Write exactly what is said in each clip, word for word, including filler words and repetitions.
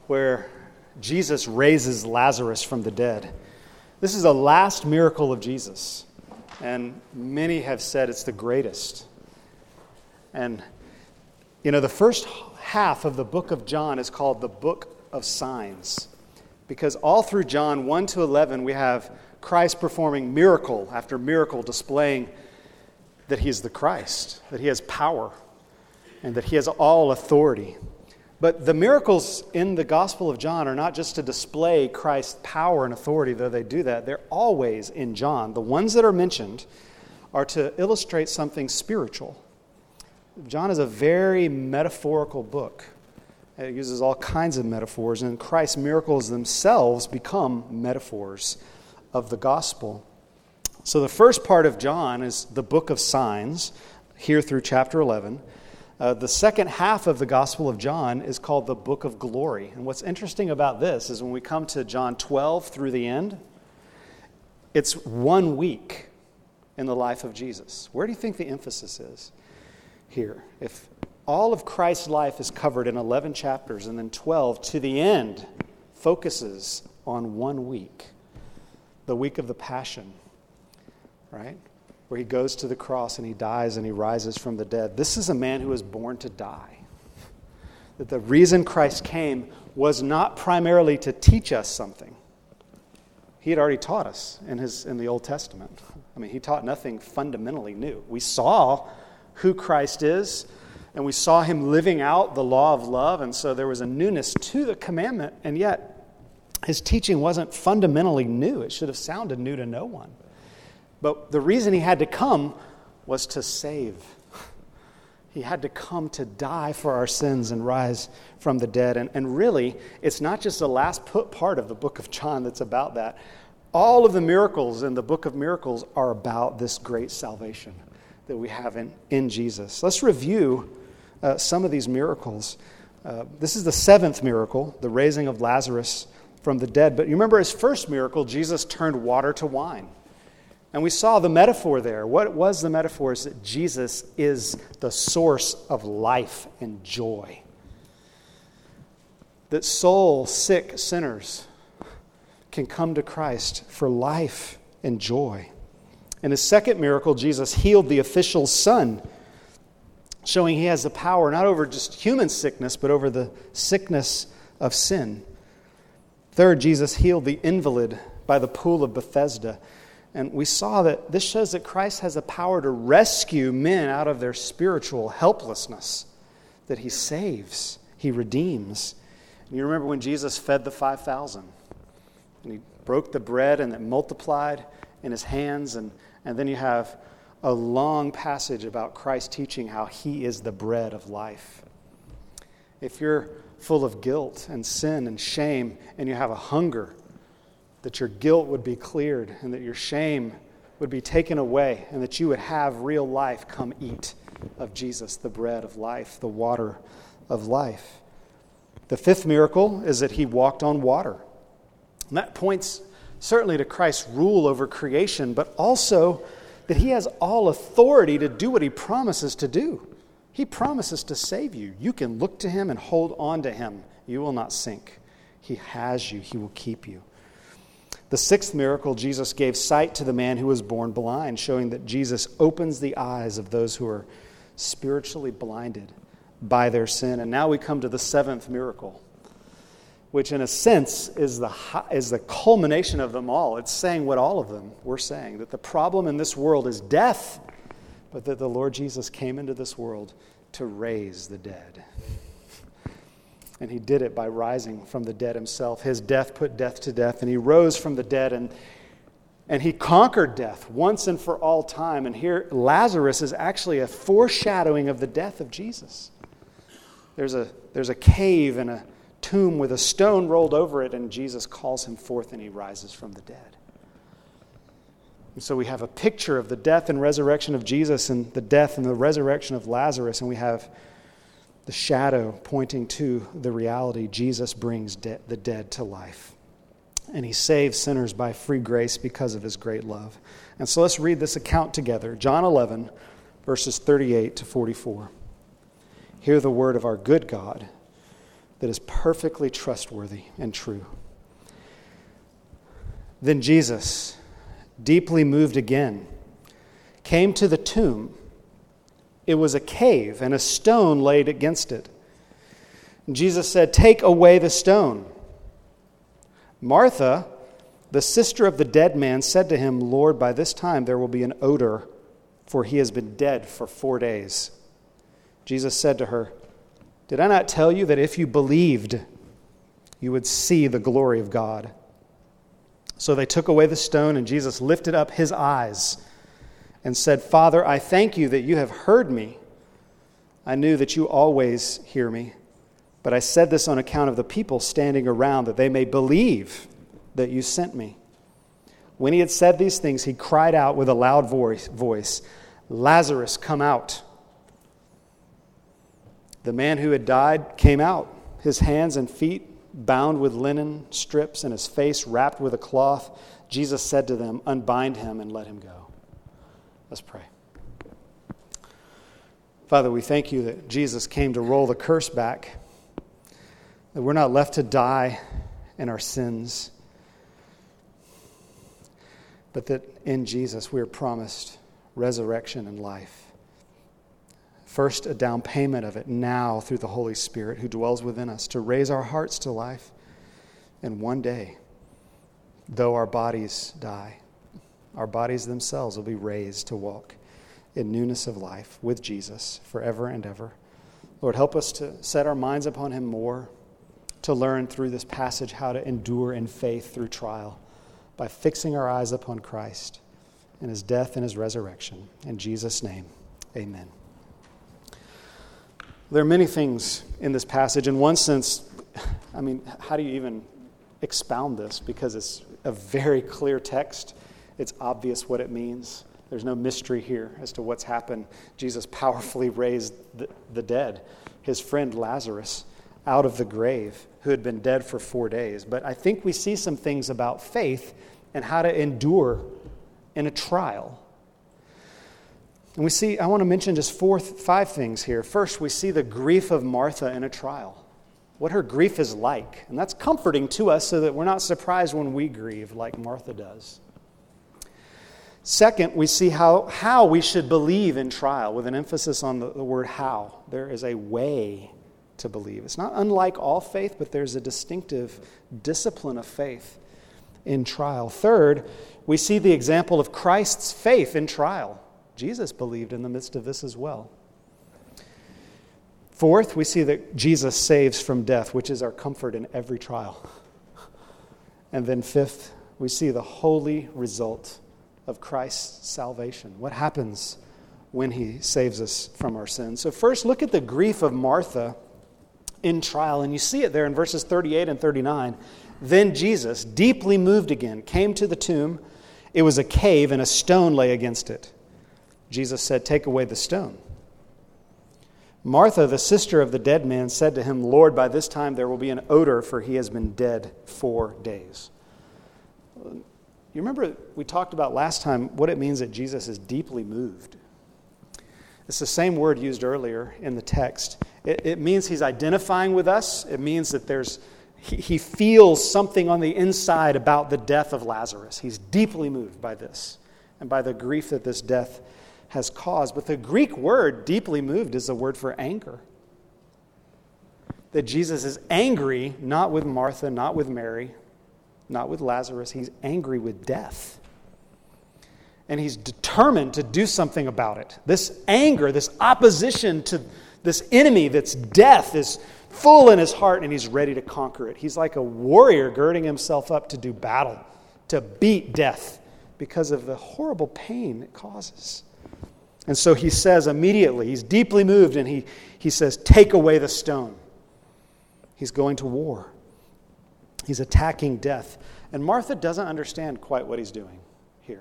where Jesus raises Lazarus from the dead. This is the last miracle of Jesus, and many have said it's the greatest. And, you know, the first half of the book of John is called the book of signs, because all through John one to eleven, we have Christ performing miracle after miracle, displaying that he is the Christ, that he has power, and that he has all authority. But the miracles in the Gospel of John are not just to display Christ's power and authority, though they do that. They're always in John. The ones that are mentioned are to illustrate something spiritual. John is a very metaphorical book. It uses all kinds of metaphors, and Christ's miracles themselves become metaphors of the gospel. So the first part of John is the book of signs, here through chapter eleven. Uh, the second half of the Gospel of John is called the book of glory. And what's interesting about this is when we come to John twelve through the end, it's one week in the life of Jesus. Where do you think the emphasis is here? If all of Christ's life is covered in eleven chapters, and then twelve to the end focuses on one week, the week of the Passion, right? Where he goes to the cross and he dies and he rises from the dead. This is a man who was born to die. That the reason Christ came was not primarily to teach us something. He had already taught us in his in the Old Testament. I mean, he taught nothing fundamentally new. We saw who Christ is, and we saw him living out the law of love, and so there was a newness to the commandment, and yet his teaching wasn't fundamentally new. It should have sounded new to no one. But the reason he had to come was to save. He had to come to die for our sins and rise from the dead. And, and really, it's not just the last put part of the book of John that's about that. All of the miracles in the book of miracles are about this great salvation that we have in, in Jesus. Let's review uh, some of these miracles. Uh, this is the seventh miracle, the raising of Lazarus from the dead. But you remember his first miracle, Jesus turned water to wine. And we saw the metaphor there. What was the metaphor? Is that Jesus is the source of life and joy. That soul-sick sinners can come to Christ for life and joy. In his second miracle, Jesus healed the official's son, showing he has the power not over just human sickness, but over the sickness of sin. Third, Jesus healed the invalid by the pool of Bethesda. And we saw that this shows that Christ has the power to rescue men out of their spiritual helplessness, that he saves, he redeems. And you remember when Jesus fed the five thousand, and he broke the bread and it multiplied in his hands, and, and then you have a long passage about Christ teaching how he is the bread of life. If you're full of guilt and sin and shame, and you have a hunger, that your guilt would be cleared and that your shame would be taken away and that you would have real life, come eat of Jesus, the bread of life, the water of life. The fifth miracle is that he walked on water. And that points certainly to Christ's rule over creation, but also that he has all authority to do what he promises to do. He promises to save you. You can look to him and hold on to him. You will not sink. He has you. He will keep you. The sixth miracle, Jesus gave sight to the man who was born blind, showing that Jesus opens the eyes of those who are spiritually blinded by their sin. And now we come to the seventh miracle, which in a sense is the is the culmination of them all. It's saying what all of them were saying, that the problem in this world is death, but that the Lord Jesus came into this world to raise the dead. And he did it by rising from the dead himself. His death put death to death, and he rose from the dead, and, and he conquered death once and for all time. And here, Lazarus is actually a foreshadowing of the death of Jesus. There's a, there's a cave and a tomb with a stone rolled over it, and Jesus calls him forth, and he rises from the dead. And so we have a picture of the death and resurrection of Jesus and the death and the resurrection of Lazarus, and we have the shadow pointing to the reality. Jesus brings de- the dead to life. And he saves sinners by free grace because of his great love. And so let's read this account together. John eleven, verses thirty-eight to forty-four. Hear the word of our good God. that is perfectly trustworthy and true. Then Jesus, deeply moved again, came to the tomb. It was a cave, and a stone laid against it. And Jesus said, "Take away the stone." Martha, the sister of the dead man, said to him, "Lord, by this time there will be an odor, for he has been dead for four days." Jesus said to her, "Did I not tell you that if you believed, you would see the glory of God?" So they took away the stone, and Jesus lifted up his eyes and said, "Father, I thank you that you have heard me. I knew that you always hear me, but I said this on account of the people standing around, that they may believe that you sent me." When he had said these things, he cried out with a loud voice, voice, "Lazarus, come out." The man who had died came out, his hands and feet bound with linen strips and his face wrapped with a cloth. Jesus said to them, "Unbind him and let him go." Let's pray. Father, we thank you that Jesus came to roll the curse back, that we're not left to die in our sins, but that in Jesus we are promised resurrection and life. First, a down payment of it now through the Holy Spirit who dwells within us to raise our hearts to life. And one day, though our bodies die, our bodies themselves will be raised to walk in newness of life with Jesus forever and ever. Lord, help us to set our minds upon him more, to learn through this passage how to endure in faith through trial by fixing our eyes upon Christ and his death and his resurrection. In Jesus' name, amen. There are many things in this passage. In one sense, I mean, how do you even expound this? Because it's a very clear text. It's obvious what it means. There's no mystery here as to what's happened. Jesus powerfully raised the, the dead, his friend Lazarus, out of the grave, who had been dead for four days. But I think we see some things about faith and how to endure in a trial. And we see, I want to mention just four, five things here. First, we see the grief of Martha in a trial, what her grief is like. And that's comforting to us so that we're not surprised when we grieve like Martha does. Second, we see how, how we should believe in trial, with an emphasis on the, the word how. There is a way to believe. It's not unlike all faith, but there's a distinctive discipline of faith in trial. Third, we see the example of Christ's faith in trial. Jesus believed in the midst of this as well. Fourth, we see that Jesus saves from death, which is our comfort in every trial. And then fifth, we see the holy result of Christ's salvation. What happens when he saves us from our sins? So first, look at the grief of Martha in trial, and you see it there in verses thirty-eight and thirty-nine. Then Jesus, deeply moved again, came to the tomb. It was a cave, and a stone lay against it. Jesus said, "Take away the stone." Martha, the sister of the dead man, said to him, "Lord, by this time there will be an odor, for he has been dead four days." You remember we talked about last time what it means that Jesus is deeply moved. It's the same word used earlier in the text. It, it means he's identifying with us. It means that there's he, he feels something on the inside about the death of Lazarus. He's deeply moved by this and by the grief that this death has caused. But the Greek word, deeply moved, is the word for anger. That Jesus is angry, not with Martha, not with Mary, not with Lazarus. He's angry with death. And he's determined to do something about it. This anger, this opposition to this enemy that's death is full in his heart, and he's ready to conquer it. He's like a warrior girding himself up to do battle, to beat death because of the horrible pain it causes. And so he says immediately, he's deeply moved, and he, he says, "Take away the stone." He's going to war. He's attacking death. And Martha doesn't understand quite what he's doing here.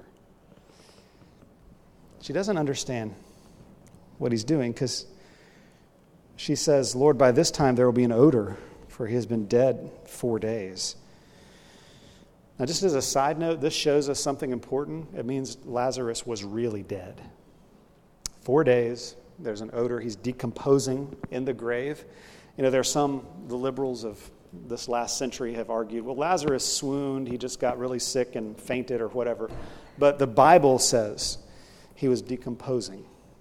She doesn't understand what he's doing because she says, "Lord, by this time there will be an odor, for he has been dead four days." Now, just as a side note, this shows us something important. It means Lazarus was really dead. Four days, there's an odor. He's decomposing in the grave. You know, there's some, the liberals of this last century have argued, well, Lazarus swooned, he just got really sick and fainted or whatever. But the Bible says he was decomposing.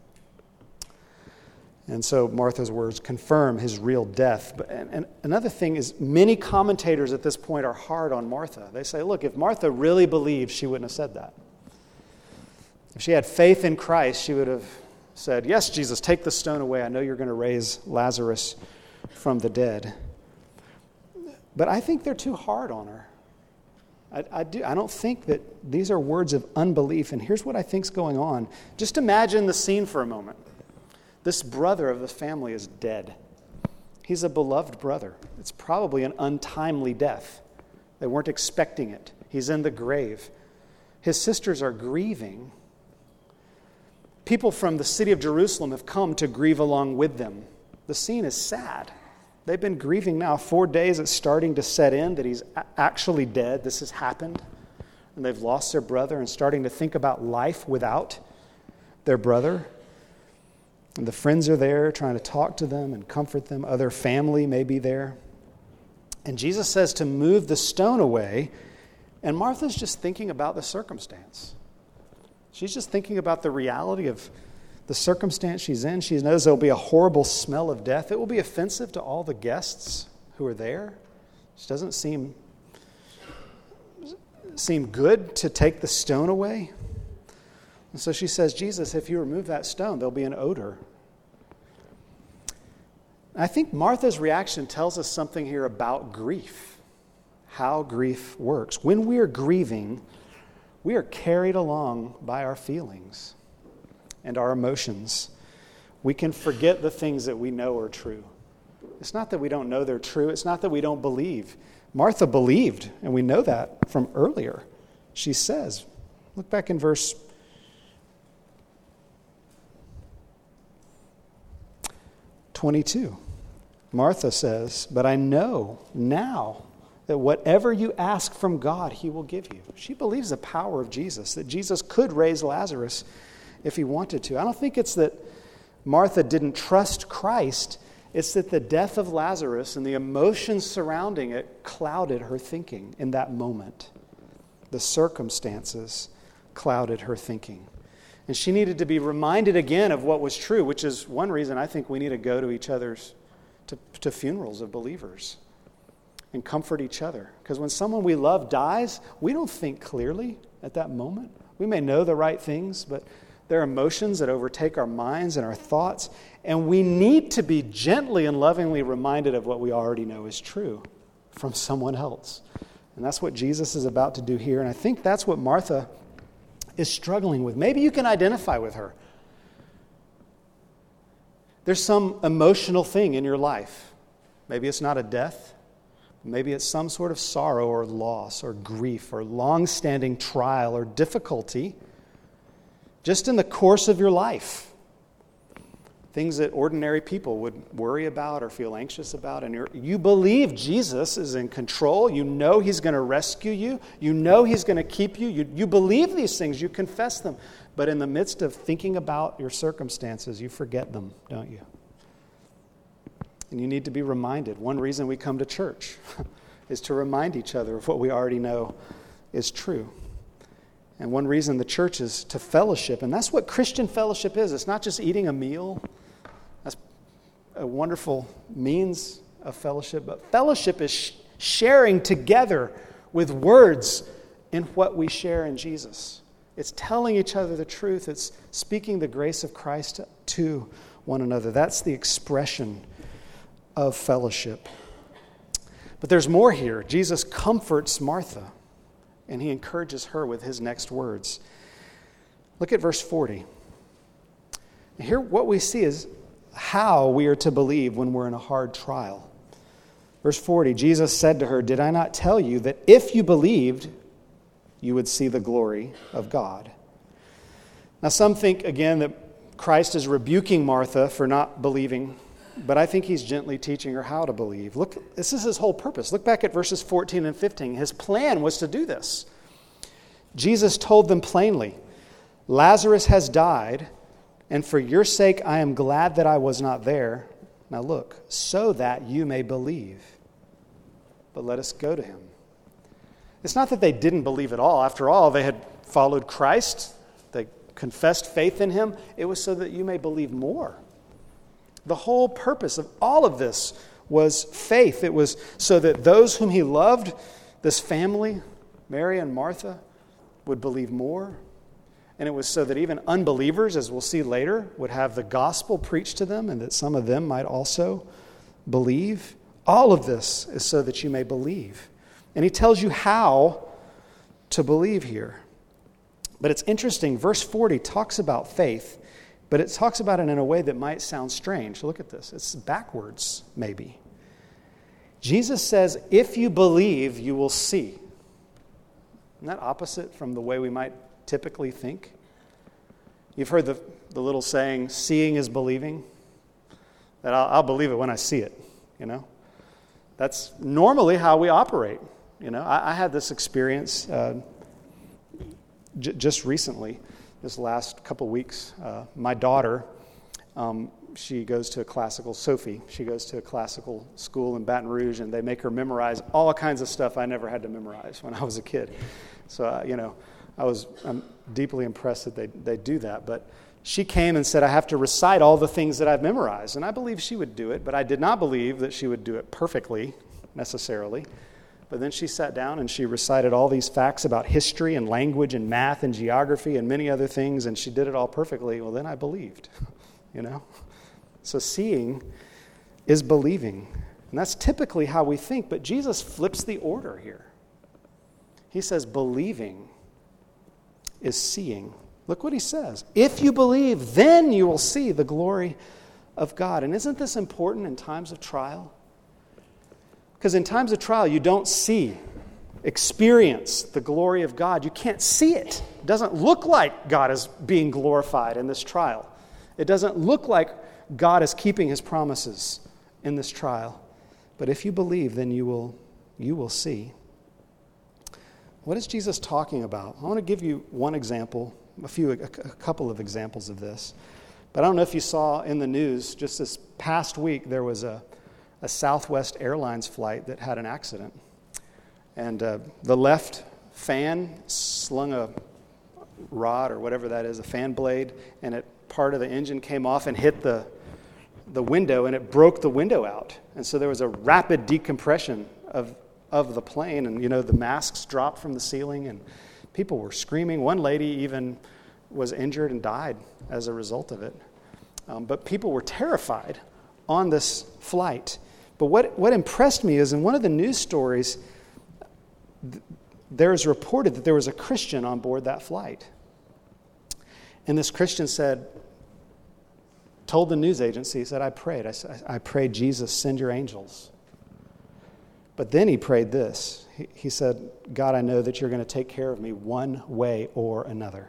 And so Martha's words confirm his real death. But, and, and another thing is, many commentators at this point are hard on Martha. They say, look, if Martha really believed, she wouldn't have said that. If she had faith in Christ, she would have said, yes, Jesus, take the stone away. I know you're going to raise Lazarus from the dead. But I think they're too hard on her. I, I, do, I don't think that these are words of unbelief. And here's what I think's going on. Just imagine the scene for a moment. This brother of the family is dead. He's a beloved brother. It's probably an untimely death. They weren't expecting it. He's in the grave. His sisters are grieving. People from the city of Jerusalem have come to grieve along with them. The scene is sad. They've been grieving now four days. It's starting to set in that he's actually dead. This has happened. And they've lost their brother and starting to think about life without their brother. And the friends are there trying to talk to them and comfort them. Other family may be there. And Jesus says to move the stone away. And Martha's just thinking about the circumstance. She's just thinking about the reality of the circumstance she's in. She knows there will be a horrible smell of death. It will be offensive to all the guests who are there. It doesn't seem, seem good to take the stone away. And so she says, Jesus, if you remove that stone, there'll be an odor. I think Martha's reaction tells us something here about grief, how grief works. When we are grieving, we are carried along by our feelings and our emotions. We can forget the things that we know are true. It's not that we don't know they're true. It's not that we don't believe. Martha believed, and we know that from earlier. She says, look back in verse twenty-two. Martha says, but I know now that whatever you ask from God, he will give you. She believes the power of Jesus, that Jesus could raise Lazarus if he wanted to. I don't think it's that Martha didn't trust Christ. It's that the death of Lazarus and the emotions surrounding it clouded her thinking in that moment. The circumstances clouded her thinking. And she needed to be reminded again of what was true, which is one reason I think we need to go to each other's, to, to funerals of believers and comfort each other. Because when someone we love dies, we don't think clearly at that moment. We may know the right things, but there are emotions that overtake our minds and our thoughts, and we need to be gently and lovingly reminded of what we already know is true from someone else. And that's what Jesus is about to do here, and I think that's what Martha is struggling with. Maybe you can identify with her. There's some emotional thing in your life. Maybe it's not a death. Maybe it's some sort of sorrow or loss or grief or long-standing trial or difficulty just in the course of your life. Things that ordinary people would worry about or feel anxious about. And you're, you believe Jesus is in control. You know he's going to rescue you. You know he's going to keep you. you. You believe these things. You confess them. But in the midst of thinking about your circumstances, you forget them, don't you? And you need to be reminded. One reason we come to church is to remind each other of what we already know is true. And one reason the church is to fellowship. And that's what Christian fellowship is. It's not just eating a meal. That's a wonderful means of fellowship. But fellowship is sh- sharing together with words in what we share in Jesus. It's telling each other the truth. It's speaking the grace of Christ to one another. That's the expression of fellowship. But there's more here. Jesus comforts Martha, and he encourages her with his next words. Look at verse forty. Here what we see is how we are to believe when we're in a hard trial. Verse forty, Jesus said to her, "Did I not tell you that if you believed, you would see the glory of God?" Now some think, again, that Christ is rebuking Martha for not believing, but I think he's gently teaching her how to believe. Look, this is his whole purpose. Look back at verses fourteen and fifteen. His plan was to do this. Jesus told them plainly, "Lazarus has died, and for your sake I am glad that I was not there, Now look, so that you may believe. But let us go to him. It's not that they didn't believe at all. After all, they had followed Christ. They confessed faith in him. It was so that you may believe more. The whole purpose of all of this was faith. It was so that those whom he loved, this family, Mary and Martha, would believe more. And it was so that even unbelievers, as we'll see later, would have the gospel preached to them and that some of them might also believe. All of this is so that you may believe. And he tells you how to believe here. But it's interesting, verse forty talks about faith, but it talks about it in a way that might sound strange. Look at this. It's backwards, maybe. Jesus says, if you believe, you will see. Isn't that opposite from the way we might typically think? You've heard the, the little saying, seeing is believing. That I'll, I'll believe it when I see it, you know. That's normally how we operate. You know, I, I had this experience uh, j- just recently, this last couple weeks. Uh, my daughter, um, she goes to a classical, Sophie, she goes to a classical school in Baton Rouge, and they make her memorize all kinds of stuff I never had to memorize when I was a kid. So, uh, you know, I was I'm deeply impressed that they, they do that. But she came and said, I have to recite all the things that I've memorized. And I believe she would do it, but I did not believe that she would do it perfectly, necessarily. But then she sat down and she recited all these facts about history and language and math and geography and many other things, and she did it all perfectly. Well, then I believed, you know. So seeing is believing. And that's typically how we think, but Jesus flips the order here. He says believing is seeing. Look what he says. If you believe, then you will see the glory of God. And isn't this important in times of trial? Because in times of trial, you don't see, experience the glory of God. You can't see it. It doesn't look like God is being glorified in this trial. It doesn't look like God is keeping his promises in this trial. But if you believe, then you will, you will see. What is Jesus talking about? I want to give you one example, a few, a, a couple of examples of this. But I don't know if you saw in the news, just this past week, there was a, a Southwest Airlines flight that had an accident. And uh, the left fan slung a rod or whatever that is, a fan blade, and it part of the engine came off and hit the the window, and it broke the window out. And so there was a rapid decompression of of the plane, and you know the masks dropped from the ceiling, and people were screaming. One lady even was injured and died as a result of it. Um, but people were terrified on this flight. But what what impressed me is in one of the news stories, th- there is reported that there was a Christian on board that flight. And this Christian said, told the news agency, he said, I prayed. I, I prayed, Jesus, send your angels. But then he prayed this. He, he said, God, I know that you're going to take care of me one way or another.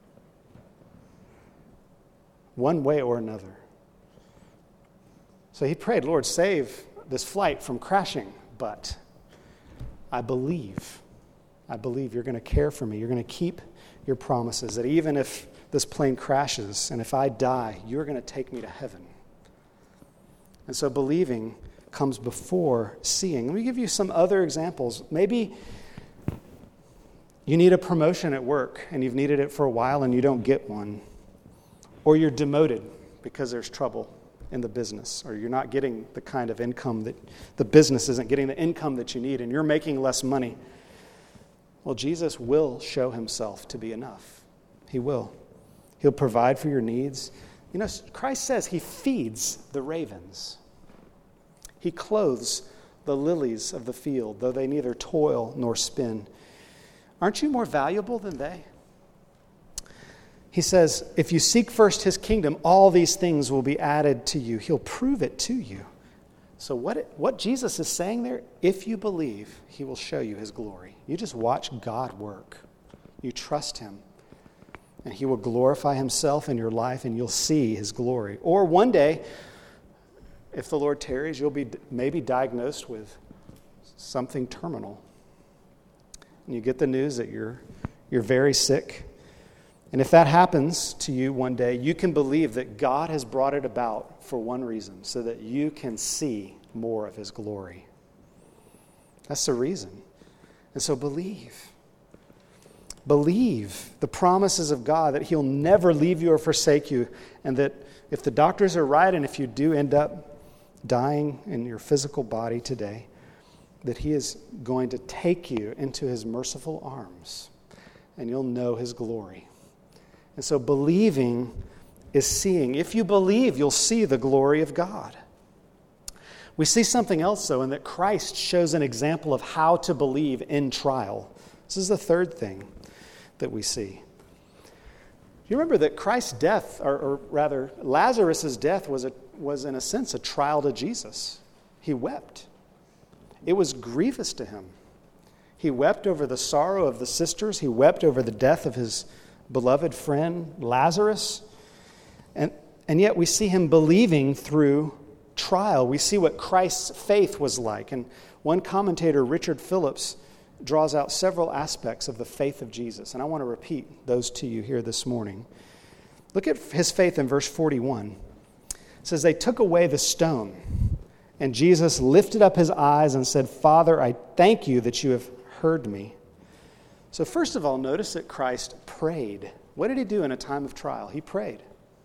One way or another. So he prayed, Lord, save this flight from crashing. But I believe, I believe you're going to care for me. You're going to keep your promises, that even if this plane crashes and if I die, you're going to take me to heaven. And so believing comes before seeing. Let me give you some other examples. Maybe you need a promotion at work and you've needed it for a while and you don't get one. Or you're demoted because there's trouble in the business, or you're not getting the kind of income that the business isn't getting the income that you need, and you're making less money. Well, Jesus will show himself to be enough. He will. He'll provide for your needs. You know, Christ says he feeds the ravens. He clothes the lilies of the field, though they neither toil nor spin. Aren't you more valuable than they? He says, if you seek first his kingdom, all these things will be added to you. He'll prove it to you. So what, it, what Jesus is saying there, if you believe, he will show you his glory. You just watch God work. You trust him. And he will glorify himself in your life, and you'll see his glory. Or one day, if the Lord tarries, you'll be maybe diagnosed with something terminal. And you get the news that you're you're very sick, And if that happens to you one day, you can believe that God has brought it about for one reason, so that you can see more of his glory. That's the reason. And so believe. Believe the promises of God that he'll never leave you or forsake you, and that if the doctors are right and if you do end up dying in your physical body today, that he is going to take you into his merciful arms and you'll know his glory. And so believing is seeing. If you believe, you'll see the glory of God. We see something else, though, in that Christ shows an example of how to believe in trial. This is the third thing that we see. Do you remember that Christ's death, or, or rather, Lazarus' death was, a, was in a sense a trial to Jesus? He wept. It was grievous to him. He wept over the sorrow of the sisters. He wept over the death of his beloved friend Lazarus. And, and yet we see him believing through trial. We see what Christ's faith was like. And one commentator, Richard Phillips, draws out several aspects of the faith of Jesus. And I want to repeat those to you here this morning. Look at his faith in verse forty-one. It says, they took away the stone, and Jesus lifted up his eyes and said, Father, I thank you that you have heard me. So first of all, notice that Christ prayed. What did he do in a time of trial? He prayed.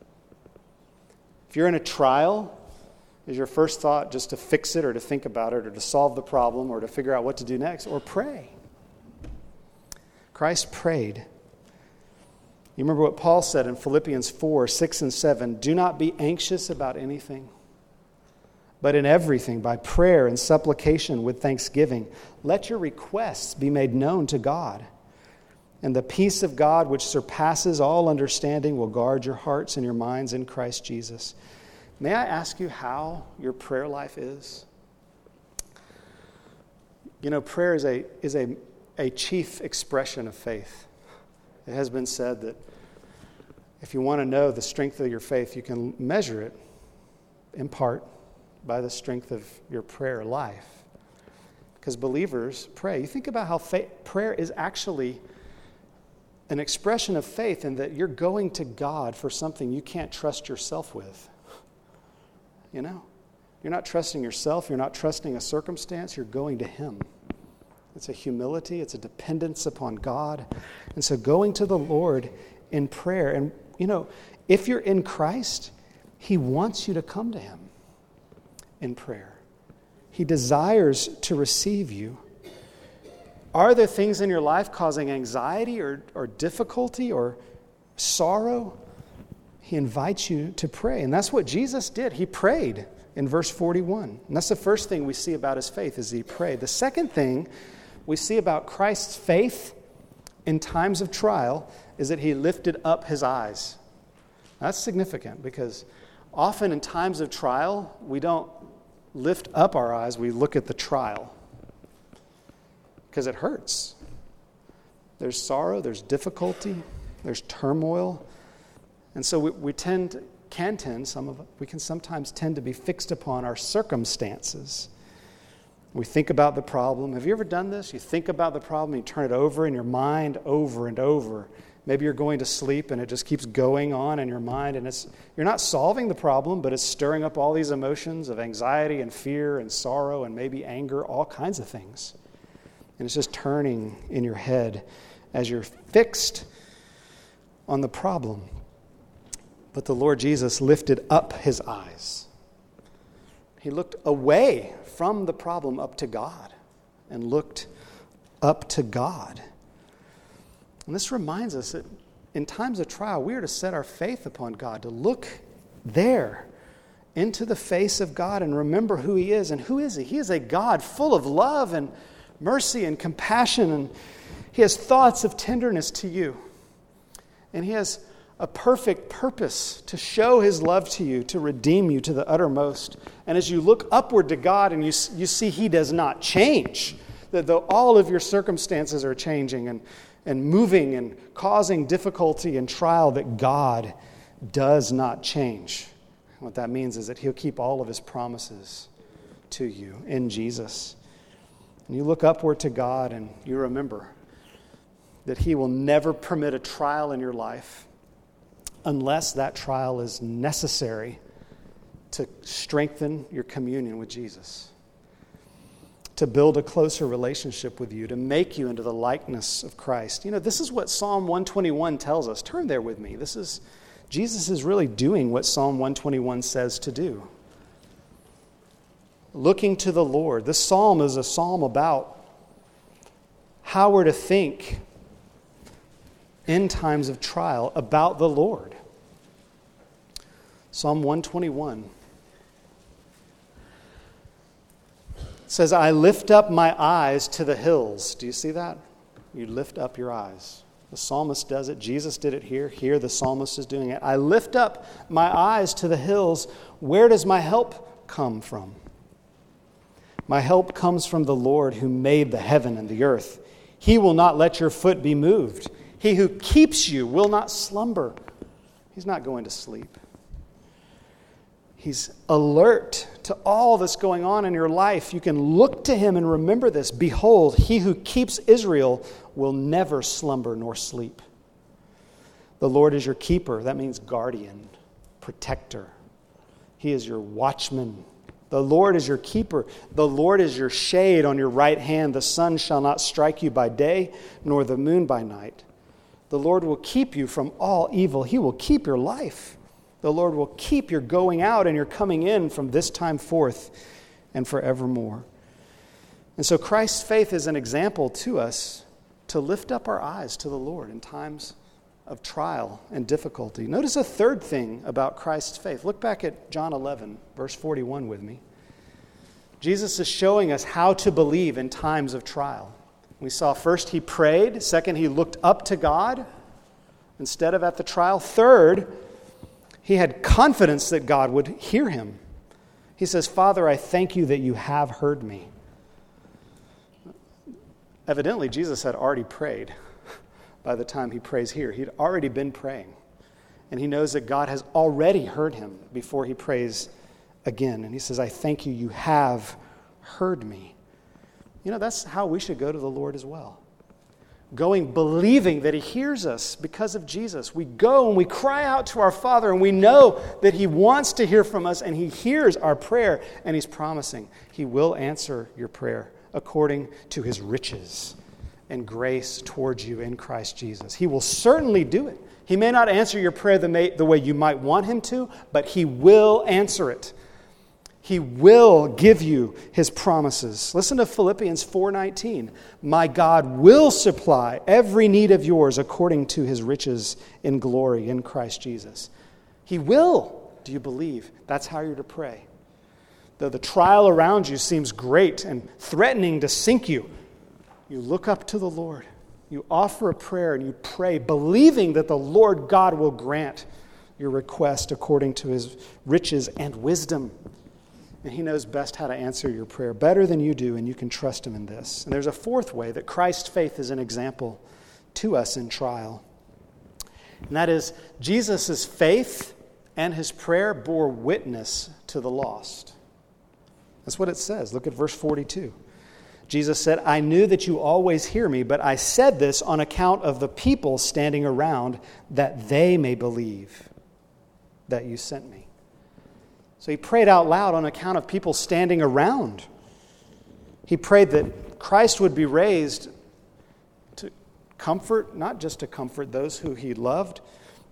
If you're in a trial, is your first thought just to fix it or to think about it or to solve the problem or to figure out what to do next? Or pray. Christ prayed. You remember what Paul said in Philippians four, six and seven, do not be anxious about anything, but in everything, by prayer and supplication with thanksgiving, let your requests be made known to God. And the peace of God, which surpasses all understanding, will guard your hearts and your minds in Christ Jesus. May I ask you how your prayer life is? You know, prayer is a is a, a chief expression of faith. It has been said that if you want to know the strength of your faith, you can measure it in part by the strength of your prayer life. Because believers pray. You think about how faith, prayer is actually an expression of faith in that you're going to God for something you can't trust yourself with. You know, you're not trusting yourself. You're not trusting a circumstance. You're going to him. It's a humility. It's a dependence upon God. And so going to the Lord in prayer. And, you know, if you're in Christ, he wants you to come to him in prayer. He desires to receive you. Are there things in your life causing anxiety or, or difficulty or sorrow? He invites you to pray. And that's what Jesus did. He prayed in verse forty-one. And that's the first thing we see about his faith is he prayed. The second thing we see about Christ's faith in times of trial is that he lifted up his eyes. That's significant because often in times of trial, we don't lift up our eyes, we look at the trial. Because it hurts. There's sorrow, there's difficulty, there's turmoil. And so we, we tend, can tend, some of we can sometimes tend to be fixed upon our circumstances. We think about the problem. Have you ever done this? You think about the problem, you turn it over in your mind over and over. Maybe you're going to sleep and it just keeps going on in your mind, and it's you're not solving the problem, but it's stirring up all these emotions of anxiety and fear and sorrow and maybe anger, all kinds of things. And it's just turning in your head as you're fixed on the problem. But the Lord Jesus lifted up his eyes. He looked away from the problem up to God and looked up to God. And this reminds us that in times of trial, we are to set our faith upon God, to look there into the face of God and remember who he is. And who is he? He is a God full of love and mercy and compassion, and he has thoughts of tenderness to you. And he has a perfect purpose to show his love to you, to redeem you to the uttermost. And as you look upward to God and you, you see he does not change, that though all of your circumstances are changing and, and moving and causing difficulty and trial, that God does not change. What that means is that he'll keep all of his promises to you in Jesus. And you look upward to God and you remember that he will never permit a trial in your life unless that trial is necessary to strengthen your communion with Jesus, to build a closer relationship with you, to make you into the likeness of Christ. You know, this is what Psalm one twenty-one tells us. Turn there with me. This is, Jesus is really doing what Psalm one twenty-one says to do. Looking to the Lord. This psalm is a psalm about how we're to think in times of trial about the Lord. Psalm one twenty-one says, I lift up my eyes to the hills. Do you see that? You lift up your eyes. The psalmist does it. Jesus did it here. Here the psalmist is doing it. I lift up my eyes to the hills. Where does my help come from? My help comes from the Lord who made the heaven and the earth. He will not let your foot be moved. He who keeps you will not slumber. He's not going to sleep. He's alert to all that's going on in your life. You can look to him and remember this. Behold, he who keeps Israel will never slumber nor sleep. The Lord is your keeper. That means guardian, protector. He is your watchman. The Lord is your keeper. The Lord is your shade on your right hand. The sun shall not strike you by day, nor the moon by night. The Lord will keep you from all evil. He will keep your life. The Lord will keep your going out and your coming in from this time forth and forevermore. And so Christ's faith is an example to us to lift up our eyes to the Lord in times of trial and difficulty. Notice a third thing about Christ's faith. Look back at John eleven, verse forty-one with me. Jesus is showing us how to believe in times of trial. We saw first he prayed. Second, he looked up to God instead of at the trial. Third, he had confidence that God would hear him. He says, Father, I thank you that you have heard me. Evidently, Jesus had already prayed by the time he prays here. He'd already been praying. And he knows that God has already heard him before he prays again. And he says, I thank you, you have heard me. You know, that's how we should go to the Lord as well. Going believing that he hears us because of Jesus. We go and we cry out to our Father and we know that he wants to hear from us and he hears our prayer and he's promising he will answer your prayer according to his riches and grace towards you in Christ Jesus. He will certainly do it. He may not answer your prayer the, may, the way you might want him to, but he will answer it. He will give you his promises. Listen to Philippians four nineteen. My God will supply every need of yours according to his riches in glory in Christ Jesus. He will. Do you believe? That's how you're to pray. Though the trial around you seems great and threatening to sink you, you look up to the Lord. You offer a prayer and you pray, believing that the Lord God will grant your request according to his riches and wisdom. And he knows best how to answer your prayer better than you do, and you can trust him in this. And there's a fourth way that Christ's faith is an example to us in trial. And that is, Jesus' faith and his prayer bore witness to the lost. That's what it says. Look at verse forty-two. Jesus said, I knew that you always hear me, but I said this on account of the people standing around, that they may believe that you sent me. So he prayed out loud on account of people standing around. He prayed that Christ would be raised to comfort, not just to comfort those who he loved,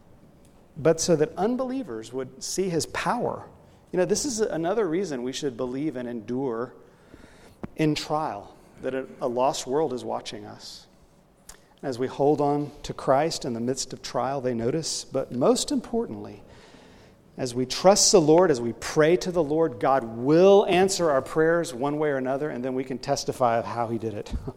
but so that unbelievers would see his power. You know, this is another reason we should believe and endure in trial, that a lost world is watching us. As we hold on to Christ in the midst of trial, they notice, but most importantly, as we trust the Lord, as we pray to the Lord, God will answer our prayers one way or another, and then we can testify of how he did it. Oh,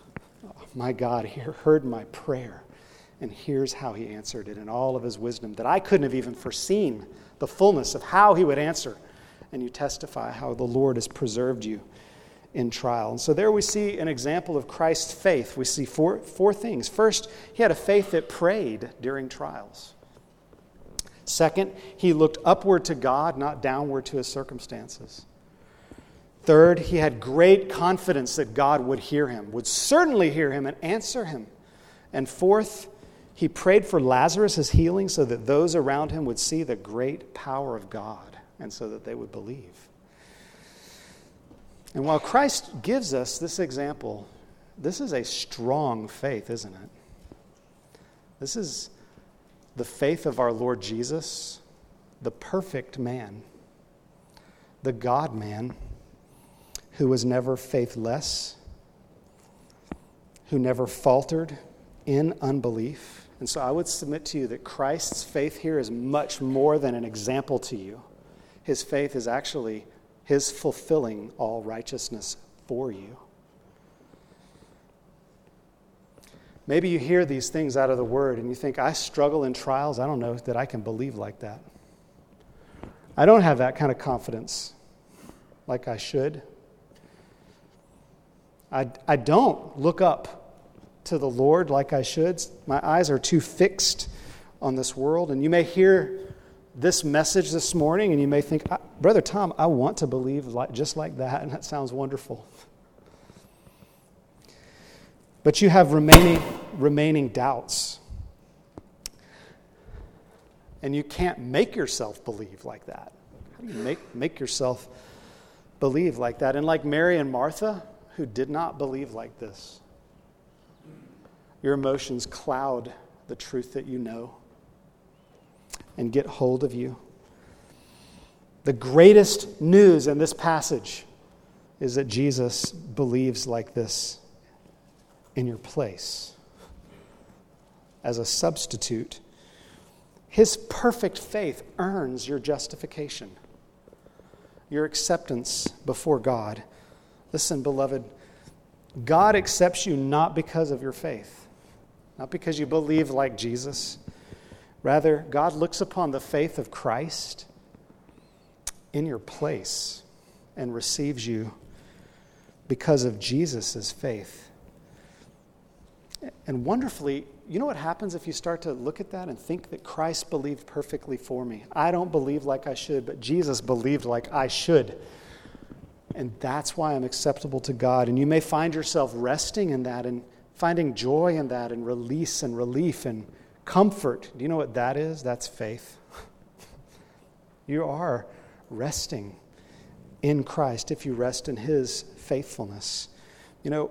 my God, he heard my prayer, and here's how he answered it in all of his wisdom that I couldn't have even foreseen the fullness of how he would answer. And you testify how the Lord has preserved you in trial. And so there we see an example of Christ's faith. We see four, four things. First, he had a faith that prayed during trials. Second, he looked upward to God, not downward to his circumstances. Third, he had great confidence that God would hear him, would certainly hear him and answer him. And fourth, he prayed for Lazarus' healing so that those around him would see the great power of God and so that they would believe. And while Christ gives us this example, this is a strong faith, isn't it? This is the faith of our Lord Jesus, the perfect man, the God-man, who was never faithless, who never faltered in unbelief. And so I would submit to you that Christ's faith here is much more than an example to you. His faith is actually his fulfilling all righteousness for you. Maybe you hear these things out of the Word and you think, I struggle in trials. I don't know that I can believe like that. I don't have that kind of confidence like I should. I, I don't look up to the Lord like I should. My eyes are too fixed on this world. And you may hear this message this morning and you may think, Brother Tom, I want to believe like, just like that, and that sounds wonderful. But you have remaining remaining doubts. And you can't make yourself believe like that. How do you make, make yourself believe like that? And like Mary and Martha, who did not believe like this, your emotions cloud the truth that you know and get hold of you. The greatest news in this passage is that Jesus believes like this in your place as a substitute. His perfect faith earns your justification, your acceptance before God. Listen, beloved, God accepts you not because of your faith, not because you believe like Jesus. Rather, God looks upon the faith of Christ in your place and receives you because of Jesus' faith. And wonderfully, you know what happens if you start to look at that and think that Christ believed perfectly for me? I don't believe like I should, but Jesus believed like I should. And that's why I'm acceptable to God. And you may find yourself resting in that and finding joy in that and release and relief and comfort. Do you know what that is? That's faith. You are resting in Christ if you rest in His faithfulness. You know,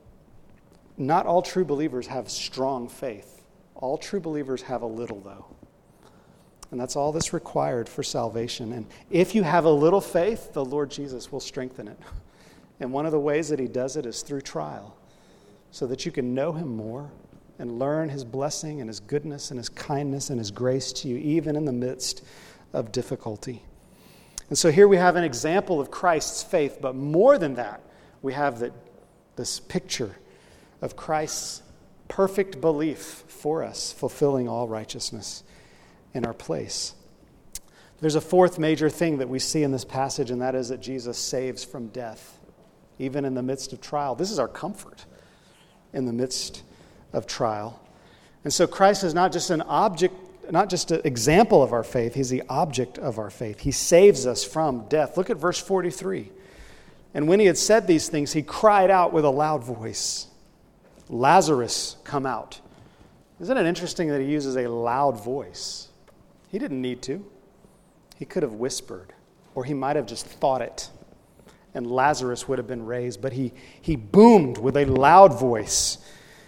not all true believers have strong faith. All true believers have a little, though. And that's all that's required for salvation. And if you have a little faith, the Lord Jesus will strengthen it. And one of the ways that He does it is through trial, so that you can know Him more and learn His blessing and His goodness and His kindness and His grace to you, even in the midst of difficulty. And so here we have an example of Christ's faith, but more than that, we have that this picture of Christ's perfect belief for us, fulfilling all righteousness in our place. There's a fourth major thing that we see in this passage, and that is that Jesus saves from death, even in the midst of trial. This is our comfort in the midst of trial. And so Christ is not just an object, not just an example of our faith, He's the object of our faith. He saves us from death. Look at verse forty-three. And when He had said these things, He cried out with a loud voice, Lazarus, come out. Isn't it interesting that He uses a loud voice? He didn't need to. He could have whispered, or He might have just thought it, and Lazarus would have been raised. But he, he boomed with a loud voice.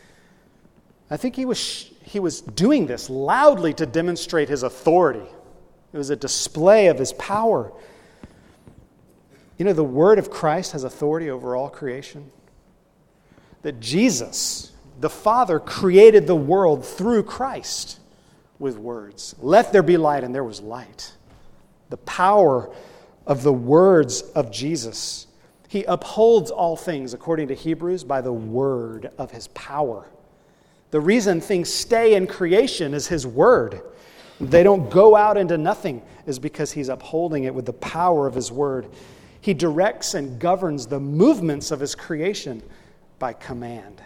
I think he was, he was doing this loudly to demonstrate His authority. It was a display of His power. You know, the word of Christ has authority over all creation. That Jesus, the Father, created the world through Christ with words. Let there be light, and there was light. The power of the words of Jesus. He upholds all things, according to Hebrews, by the word of His power. The reason things stay in creation is His word. They don't go out into nothing is because He's upholding it with the power of His word. He directs and governs the movements of His creation by command.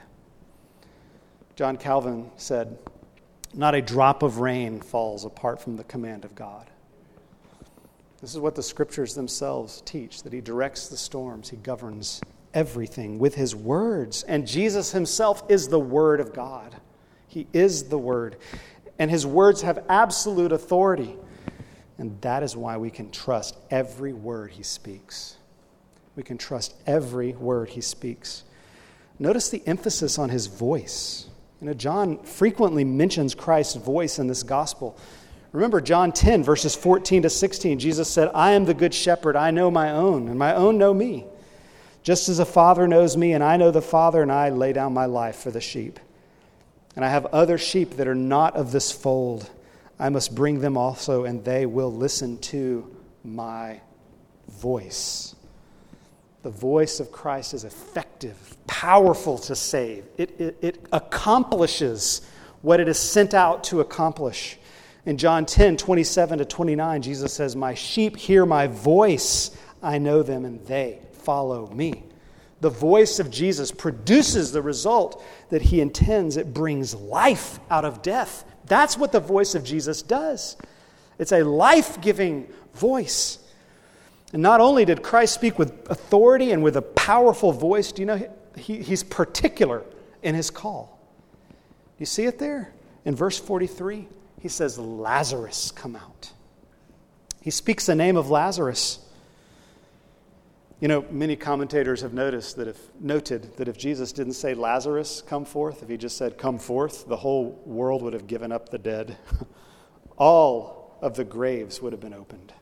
John Calvin said, not a drop of rain falls apart from the command of God. This is what the Scriptures themselves teach, that He directs the storms, He governs everything with His words. And Jesus Himself is the Word of God. He is the Word. And his words have absolute authority. And that is why we can trust every word he speaks. We can trust every word he speaks. Notice the emphasis on his voice. You know, John frequently mentions Christ's voice in this gospel. Remember John ten, verses fourteen to sixteen. Jesus said, I am the good shepherd. I know my own, and my own know me. Just as a father knows me, and I know the Father, and I lay down my life for the sheep. And I have other sheep that are not of this fold. I must bring them also, and they will listen to my voice. The voice of Christ is effective, powerful to save. It, it, it accomplishes what it is sent out to accomplish. In John ten, twenty-seven to twenty-nine, Jesus says, my sheep hear my voice. I know them, and they follow me. The voice of Jesus produces the result that he intends. It brings life out of death. That's what the voice of Jesus does. It's a life-giving voice. And not only did Christ speak with authority and with a powerful voice, do you know he, he's particular in his call. You see it there? In verse forty-three, he says, Lazarus, come out. He speaks the name of Lazarus. You know, many commentators have noticed that if noted that if Jesus didn't say Lazarus, come forth, if he just said come forth, the whole world would have given up the dead. All of the graves would have been opened.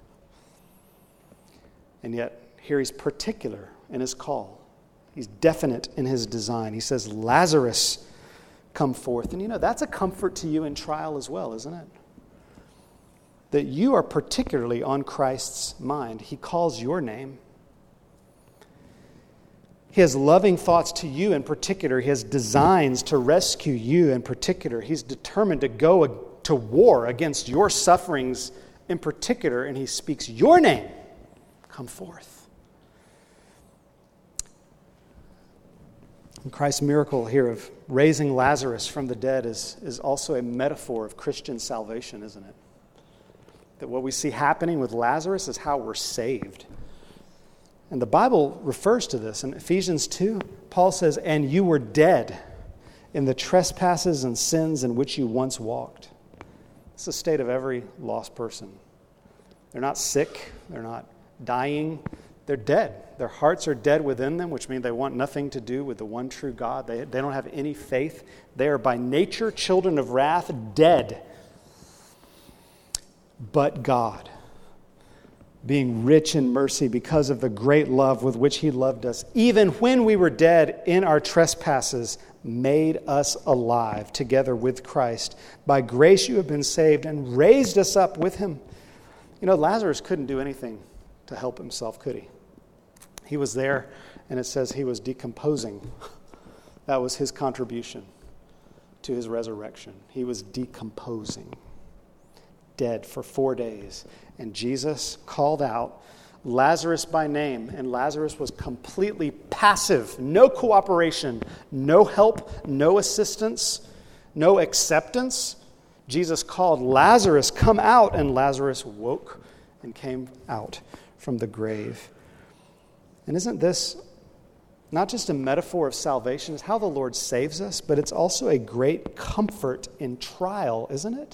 And yet, here he's particular in his call. He's definite in his design. He says, Lazarus, come forth. And you know, that's a comfort to you in trial as well, isn't it? That you are particularly on Christ's mind. He calls your name. He has loving thoughts to you in particular. He has designs to rescue you in particular. He's determined to go to war against your sufferings in particular, and he speaks your name. Come forth. And Christ's miracle here of raising Lazarus from the dead is, is also a metaphor of Christian salvation, isn't it? That what we see happening with Lazarus is how we're saved. And the Bible refers to this. In Ephesians two, Paul says, and you were dead in the trespasses and sins in which you once walked. It's the state of every lost person. They're not sick. They're not dying. They're dead. Their hearts are dead within them, which means they want nothing to do with the one true God. They, they don't have any faith. They are by nature children of wrath, dead. But God, being rich in mercy because of the great love with which he loved us, even when we were dead in our trespasses, made us alive together with Christ. By grace you have been saved and raised us up with him. You know, Lazarus couldn't do anything to help himself, could he? He was there, and it says he was decomposing. That was his contribution to his resurrection. He was decomposing, dead for four days. And Jesus called out Lazarus by name, and Lazarus was completely passive, no cooperation, no help, no assistance, no acceptance. Jesus called Lazarus, come out, and Lazarus woke and came out from the grave. And isn't this not just a metaphor of salvation? It's how the Lord saves us, but it's also a great comfort in trial, isn't it?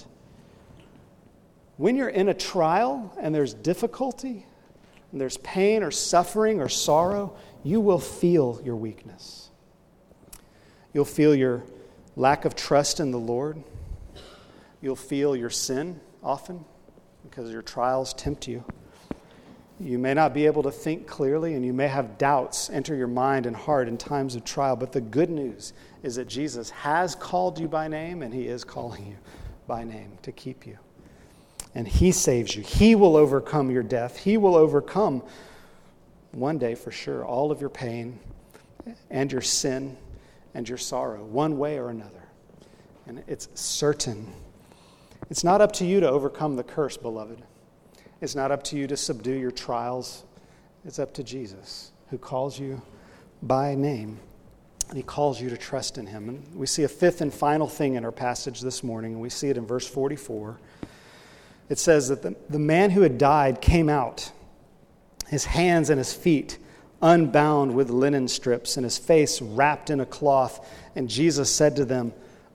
When you're in a trial and there's difficulty, and there's pain or suffering or sorrow, you will feel your weakness. You'll feel your lack of trust in the Lord. You'll feel your sin often because your trials tempt you. You may not be able to think clearly, and you may have doubts enter your mind and heart in times of trial. But the good news is that Jesus has called you by name, and he is calling you by name to keep you. And he saves you. He will overcome your death. He will overcome one day for sure all of your pain and your sin and your sorrow, one way or another. And it's certain. It's not up to you to overcome the curse, beloved. It's not up to you to subdue your trials. It's up to Jesus, who calls you by name. And he calls you to trust in him. And we see a fifth and final thing in our passage this morning, and we see it in verse forty-four. It says that the, the man who had died came out, his hands and his feet unbound with linen strips, and his face wrapped in a cloth. And Jesus said to them,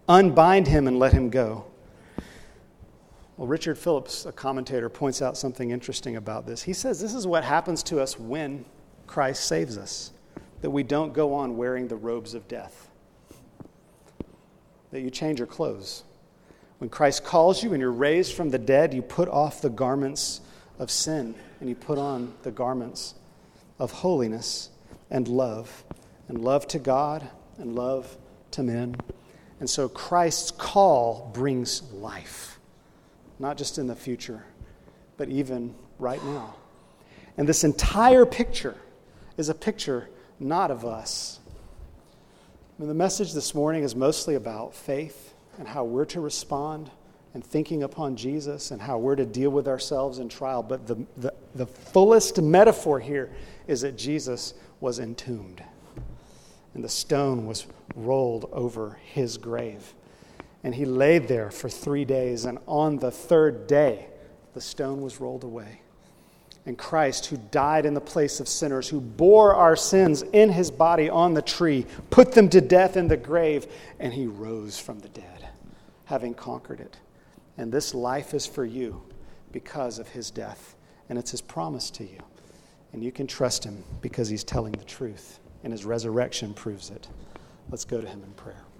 Unbind him and let him go. Well, Richard Phillips, a commentator, points out something interesting about this. He says this is what happens to us when Christ saves us, that we don't go on wearing the robes of death, that you change your clothes. When Christ calls you and you're raised from the dead, you put off the garments of sin and you put on the garments of holiness and love, and love to God and love to men. And so Christ's call brings life, not just in the future, but even right now. And this entire picture is a picture not of us. I mean, the message this morning is mostly about faith and how we're to respond and thinking upon Jesus and how we're to deal with ourselves in trial. But the, the, the fullest metaphor here is that Jesus was entombed and the stone was rolled over his grave. And he laid there for three days, and on the third day, the stone was rolled away. And Christ, who died in the place of sinners, who bore our sins in his body on the tree, put them to death in the grave, and he rose from the dead, having conquered it. And this life is for you because of his death, and it's his promise to you. And you can trust him because he's telling the truth, and his resurrection proves it. Let's go to him in prayer.